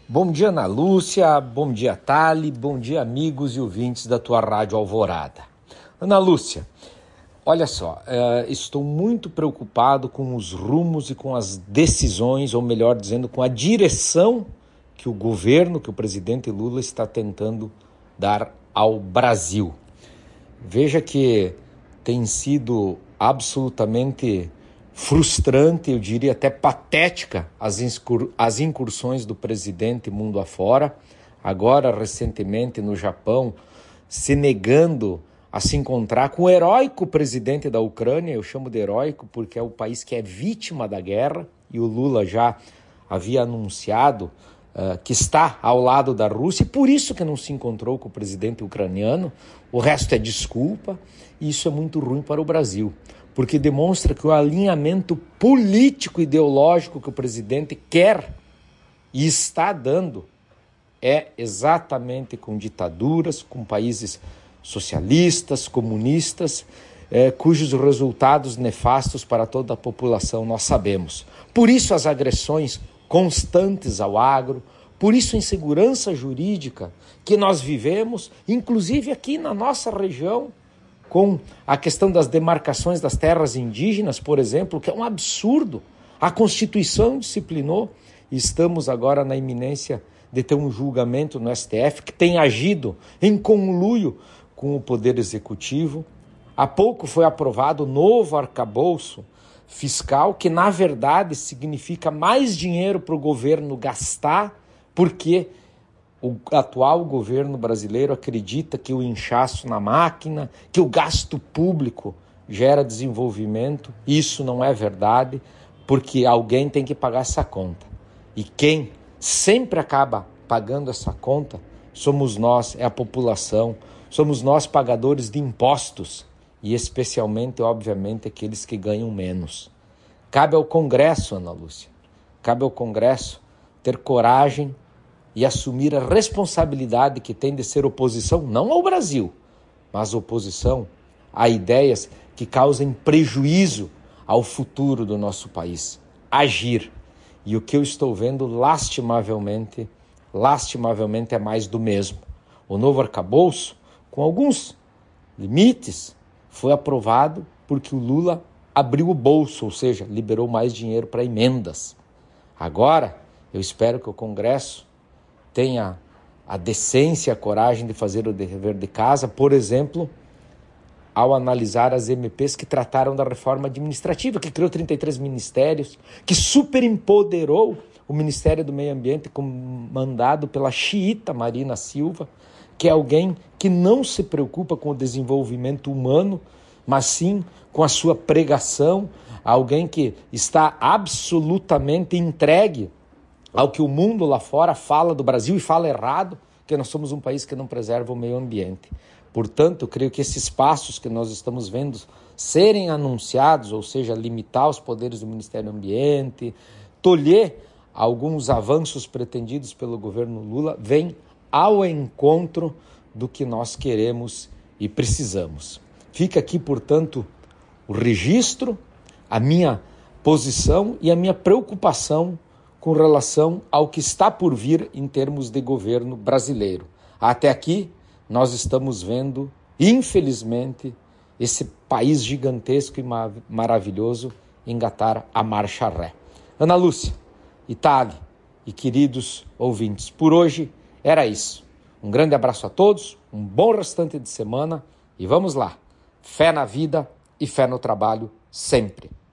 Bom dia, Ana Lúcia, bom dia, Thali, bom dia, amigos e ouvintes da tua Rádio Alvorada. Ana Lúcia, olha só, estou muito preocupado com os rumos e com as decisões, ou melhor dizendo, com a direção que o governo, que o presidente Lula está tentando dar ao Brasil. Veja que tem sido absolutamente frustrante, eu diria até patética, as incursões do presidente mundo afora, agora recentemente no Japão, se negando a se encontrar com o heróico presidente da Ucrânia. Eu chamo de heróico porque é o país que é vítima da guerra, e o Lula já havia anunciado que está ao lado da Rússia, e por isso que não se encontrou com o presidente ucraniano. O resto é desculpa, e isso é muito ruim para o Brasil, porque demonstra que o alinhamento político-ideológico que o presidente quer e está dando é exatamente com ditaduras, com países socialistas, comunistas, cujos resultados nefastos para toda a população nós sabemos. Por isso as agressões constantes ao agro, por isso a insegurança jurídica que nós vivemos, inclusive aqui na nossa região, com a questão das demarcações das terras indígenas, por exemplo, que é um absurdo. A Constituição disciplinou, e estamos agora na iminência de ter um julgamento no STF que tem agido em conluio com o Poder Executivo. Há pouco foi aprovado o novo arcabouço fiscal, que na verdade significa mais dinheiro para o governo gastar, porque o atual governo brasileiro acredita que o inchaço na máquina, que o gasto público gera desenvolvimento. Isso não é verdade, porque alguém tem que pagar essa conta. E quem sempre acaba pagando essa conta somos nós, é a população, somos nós pagadores de impostos, e especialmente, obviamente, aqueles que ganham menos. Cabe ao Congresso, Ana Lúcia, cabe ao Congresso ter coragem e assumir a responsabilidade que tem de ser oposição, não ao Brasil, mas oposição a ideias que causem prejuízo ao futuro do nosso país. Agir. E o que eu estou vendo, lastimavelmente, é mais do mesmo. O novo arcabouço, com alguns limites, foi aprovado porque o Lula abriu o bolso, ou seja, liberou mais dinheiro para emendas. Agora, eu espero que o Congresso tenha a decência e a coragem de fazer o dever de casa, por exemplo, ao analisar as MPs que trataram da reforma administrativa, que criou 33 ministérios, que superempoderou o Ministério do Meio Ambiente, comandado pela xiita Marina Silva, que é alguém que não se preocupa com o desenvolvimento humano, mas sim com a sua pregação, alguém que está absolutamente entregue ao que o mundo lá fora fala do Brasil, e fala errado, que nós somos um país que não preserva o meio ambiente. Portanto, eu creio que esses passos que nós estamos vendo serem anunciados, ou seja, limitar os poderes do Ministério do Ambiente, tolher alguns avanços pretendidos pelo governo Lula, vem ao encontro do que nós queremos e precisamos. Fica aqui, portanto, o registro, a minha posição e a minha preocupação com relação ao que está por vir em termos de governo brasileiro. Até aqui, nós estamos vendo, infelizmente, esse país gigantesco e maravilhoso engatar a marcha ré. Ana Lúcia, Thali e queridos ouvintes, por hoje era isso. Um grande abraço a todos, um bom restante de semana e vamos lá. Fé na vida e fé no trabalho sempre.